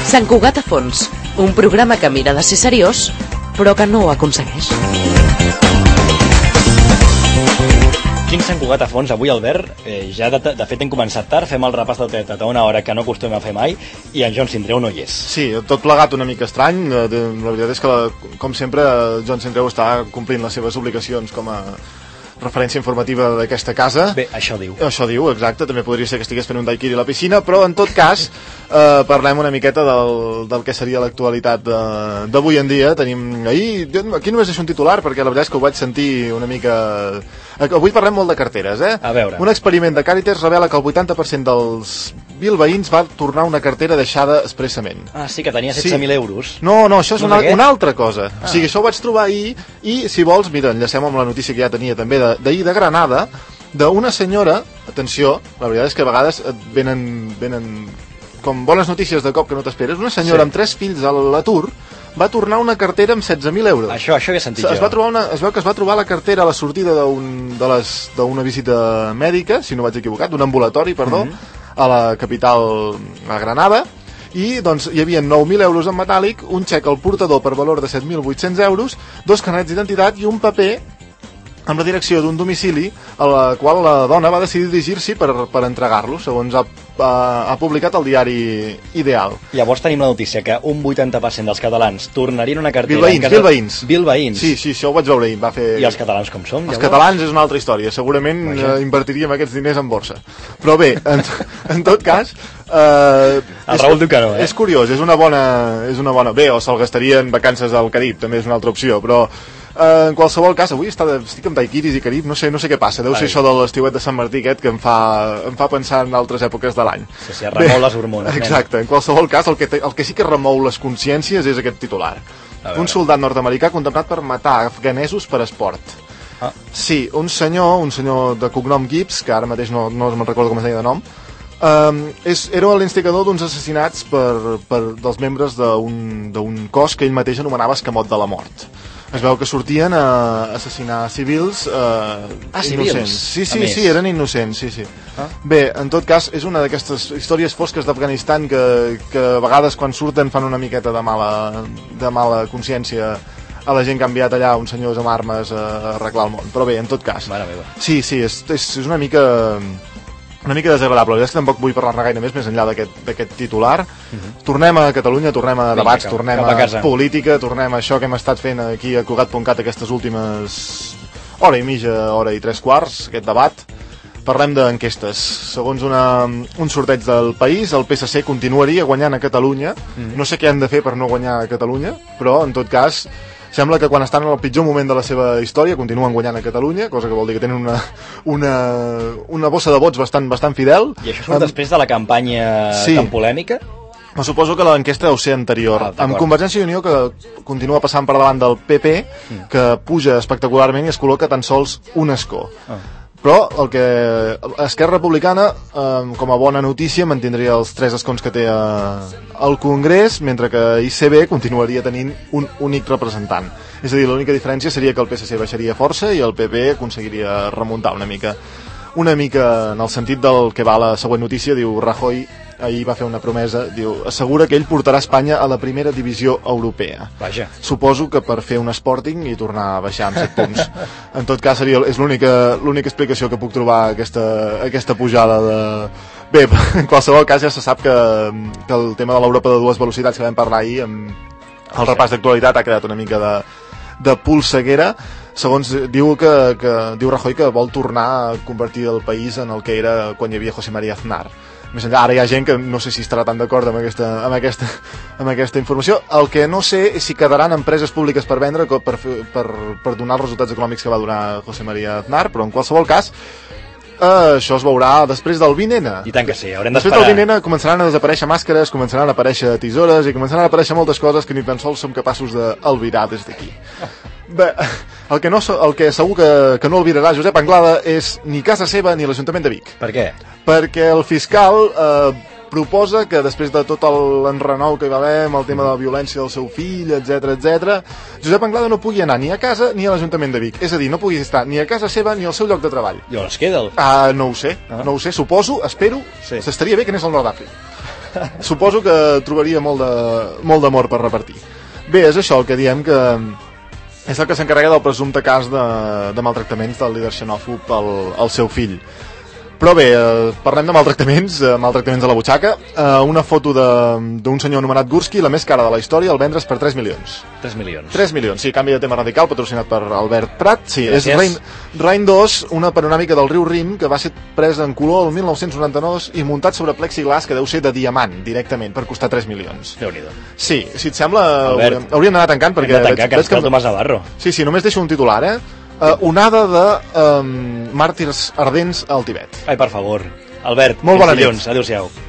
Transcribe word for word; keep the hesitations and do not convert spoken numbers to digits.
Sant Cugat a fons, un programa que mira de ser seriós, però que no ho aconsegueix. Quin Sant Cugat a fons avui, Albert? Eh, ja de, de fet hem començat tard, fem el repàs del Tetat a una hora que no acostumem a fer mai i en Joan Sindreu no hi és. Sí, tot plegat una mica estrany. La veritat és que, la, com sempre, Joan Sindreu està complint les seves obligacions com a referència informativa d'aquesta casa. Bé, això diu. Això diu, exacte. També podria ser que estigués fent un daiquiri a la piscina, però en tot cas eh, parlem una miqueta del, del que seria l'actualitat d'avui en dia. Tenim ahir, aquí només deixo un titular perquè la veritat és que ho vaig sentir una mica... Avui parlem molt de carteres, eh? A veure. Un experiment de Càritas revela que el vuitanta per cent dels bilbaïns va tornar una cartera deixada expressament. Ah, sí, que tenia setze mil sí. euros. No, no, això és no una, una altra cosa. Ah. O sigui, això ho vaig trobar ahir i, si vols, mira, enllacem amb la notícia que ja tenia també d'ahir de, de Granada, d'una senyora, atenció, la veritat és que a vegades et venen, venen com bones notícies de cop que no t'esperes, una senyora sí. amb tres fills a l'atur va tornar una cartera amb setze mil euros. Això, això ja he sentit es jo. Va trobar una, es veu que es va trobar la cartera a la sortida d'una visita mèdica, si no vaig equivocat, d'un ambulatori, perdó, mm-hmm. a la capital, a Granada, i doncs hi havia nou mil euros en metàl·lic, un xec al portador per valor de set mil vuit-cents euros, dos carnets d'identitat i un paper amb la direcció d'un domicili a la qual la dona va decidir dirigir-s'hi per, per entregar-lo, segons ha, ha, ha publicat el diari Ideal. Llavors tenim la notícia que un vuitanta per cent dels catalans tornarien una cartera... Bilbaïns, casa... bilbaïns. Bilbaïns. Sí, sí, això ho vaig veure ahir. Va fer... I els catalans com som? Els llavors? Catalans és una altra història. Segurament eh, invertiríem aquests diners en borsa. Però bé, en, en tot cas... Eh, el Raül diu que no, eh? És curiós, és una bona... És una bona... Bé, o se'l gastaria en vacances al Carib, també és una altra opció, però... Uh, en qualsevol cas, avui està de, estic amb daiquiris i Carib, no sé, no sé què passa, deu Ai. ser això de l'estiuet de Sant Martí aquest que em fa, em fa pensar en altres èpoques de l'any. Sí, sí, remou les hormones. Exacte, nen. En qualsevol cas, el que, te, el que sí que remou les consciències és aquest titular. Un soldat nord-americà condemnat per matar afganesos per esport. Ah. Sí, un senyor, un senyor de cognom Gibbs, que ara mateix no, no me'n recordo com es deia de nom, Um, és, era l'instigador d'uns assassinats per, per, dels membres d'un cos que ell mateix anomenava Escamot de la Mort. Es veu que sortien a assassinar civils uh, ah, innocents. Civils? Sí, sí, sí, eren innocents, sí, sí. Ah? Bé, en tot cas, és una d'aquestes històries fosques d'Afganistan que, que a vegades quan surten fan una miqueta de mala, de mala consciència a la gent que ha enviat allà uns senyors amb armes a arreglar el món. Però bé, en tot cas... Mare meva. Sí, sí, és, és, és una mica... una mica desagradable, és que tampoc vull parlar gaire més més enllà d'aquest titular. Uh-huh. Tornem a Catalunya, tornem a debats, Vinga, tornem a, a política, tornem a això que hem estat fent aquí a Cugat punt cat aquestes últimes hora i mitja, hora i tres quarts, aquest debat. Parlem d'enquestes. Segons una, un sorteig del País, el P S C continuaria guanyant a Catalunya. Uh-huh. No sé què han de fer per no guanyar a Catalunya, però en tot cas sembla que quan estan en el pitjor moment de la seva història continuen guanyant a Catalunya, cosa que vol dir que tenen una, una, una bossa de vots bastant, bastant fidel. I això surt um, després de la campanya sí. tan polèmica? Me suposo que l'enquesta deu ser anterior. Ah, amb Convergència i Unió, que continua passant per davant del P P, mm. que puja espectacularment i es col·loca tan sols un escó. Ah. Però el que Esquerra Republicana, eh, com a bona notícia, mantindria els tres escons que té eh, al Congrés, mentre que I C B continuaria tenint un únic representant. És a dir, l'única diferència seria que el P S C baixaria força i el P P aconseguiria remuntar una mica. Una mica en el sentit del que va la següent notícia, diu Rajoy ahir va fer una promesa, diu, assegura que ell portarà Espanya a la primera divisió europea. Vaja. Suposo que per fer un Sporting i tornar a baixar amb set punts. En tot cas, seria, és l'única l'única explicació que puc trobar a aquesta, a aquesta pujada de... Bé, en qualsevol cas ja se sap que, que el tema de l'Europa de dues velocitats que vam parlar ahir, amb el repàs d'actualitat ha quedat una mica de, de polseguera. Segons diu que, que diu Rajoy que vol tornar a convertir el país en el que era quan hi havia José María Aznar. Més enllà, ara hi ha gent que no sé si estarà tan d'acord amb, aquesta, amb, aquesta, amb aquesta informació. El que no sé és si quedaran empreses públiques per vendre per, per, per donar els resultats econòmics que va donar José María Aznar, però en qualsevol cas Uh, això es veurà després del vint ene. I tant que sí, haurem d'esperar. Després del vint ene començaran a desaparèixer màscares, començaran a aparèixer tisores i començaran a aparèixer moltes coses que ni tan sols som capaços d'albirar des d'aquí. Bé, el que, no, el que segur que, que no albirarà Josep Anglada és ni casa seva ni l'Ajuntament de Vic. Per què? Perquè el fiscal eh, proposa que després de tot l'enrenou que hi va haver amb el tema de la violència del seu fill, etc etc, Josep Anglada no pugui anar ni a casa ni a l'Ajuntament de Vic. És a dir, no pugui estar ni a casa seva ni al seu lloc de treball. I on es queda? El... Ah, no ho sé, ah. no ho sé, suposo, espero, sí. s'estaria bé que anés al nord d'Àfrica. suposo que trobaria molt de, molt d'amor per repartir. Bé, és això el que diem, que és el que s'encarrega del presumpte cas de, de maltractaments del líder xenòfob al, al seu fill. Però bé, eh, parlem de maltractaments, eh, maltractaments a la butxaca. Eh, una foto d'un senyor anomenat Gursky, la més cara de la història, el vendre's per tres milions. tres milions. tres milions, sí, canvi de tema radical, patrocinat per Albert Prat. Sí, Gràcies. és Rain, Rain dos, una panoràmica del riu Rin, que va ser presa en color el mil nou-cents noranta-nou i muntat sobre plexiglas, que deu ser de diamant, directament, per costar tres milions. Déu-n'hi-do. Sí, si et sembla, Albert, hauríem, hauríem d'anar tancant, perquè... Hem de tancar, veig, que veig ens cal Tomàs Navarro. Sí, sí, només deixo un titular, eh? Uh, onada de um, màrtirs ardents al Tibet. Ai, per favor. Albert, Molt bona dilluns. nit. Adéu-siau.